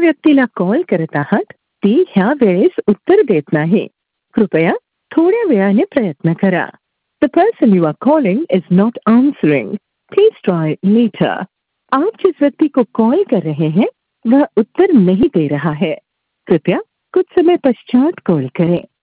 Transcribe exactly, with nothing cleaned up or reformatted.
व्यक्तीला कॉल करत आहात ती ह्या वेळेस उत्तर देत नाही. कृपया थोड्या वेळाने प्रयत्न करा. The person you are calling is not answering. Please try later. आप जिस व्यक्ति को कॉल कर रहे हैं वह उत्तर नहीं दे रहा है. कृपया कुछ समय पश्चात कॉल करें.